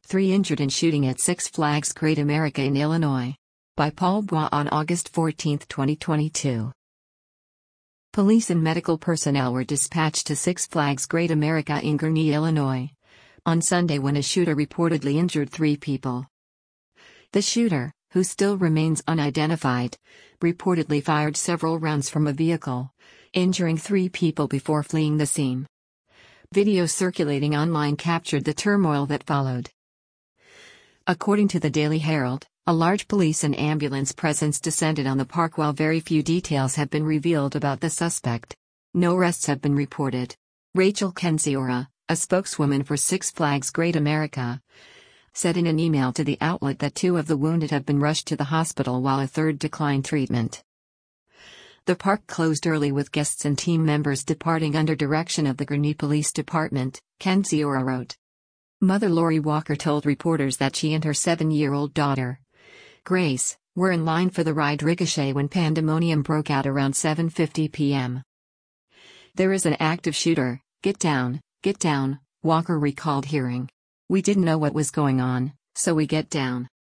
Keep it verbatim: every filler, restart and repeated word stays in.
Three injured in shooting at Six Flags Great America in Illinois. By Paul Bois on August fourteenth, twenty twenty-two. Police and medical personnel were dispatched to Six Flags Great America in Gurnee, Illinois, on Sunday when a shooter reportedly injured three people. The shooter, who still remains unidentified, reportedly fired several rounds from a vehicle, injuring three people before fleeing the scene. Video circulating online captured the turmoil that followed. According to the Daily Herald, a large police and ambulance presence descended on the park while very few details have been revealed about the suspect. No arrests have been reported. Rachel Kendziora, a spokeswoman for Six Flags Great America, said in an email to the outlet that two of the wounded have been rushed to the hospital while a third declined treatment. The park closed early with guests and team members departing under direction of the Gurnee Police Department, Kendziora wrote. Mother Lori Walker told reporters that she and her seven-year-old daughter, Grace, were in line for the ride Ricochet when pandemonium broke out around seven fifty p m There is an active shooter, get down, get down, Walker recalled hearing. We didn't know what was going on, so we get down.